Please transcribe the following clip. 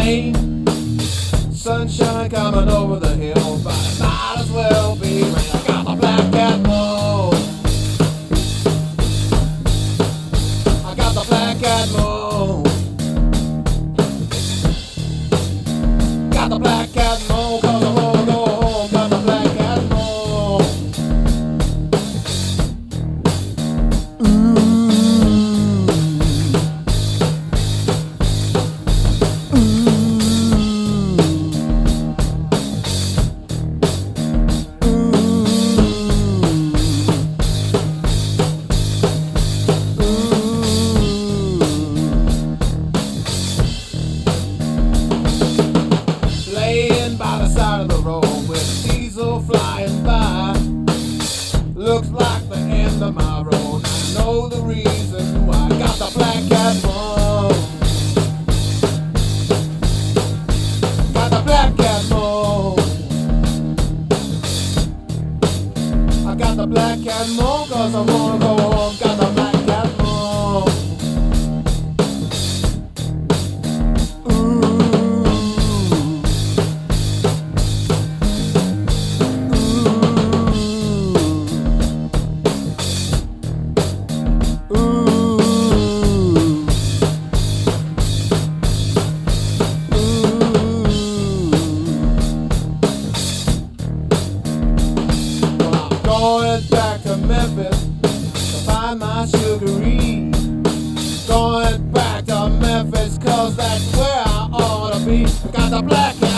rain, sunshine coming over the hills, but it might as well be rain. I got the black cat moon. I got the black cat moon. Got the black cat moon, 'cause I wanna go home. Got the black cat moon. Laying by the side of the road with a diesel flying by. Looks like the end of my road. I know the reason why. Got the black cat moon. Got the black cat moon. I got the black cat moon, 'cause I wanna go home. Got the black cat moon. Going back to Memphis to find my sugaree. Going back to Memphis 'cause that's where I ought to be. I got the black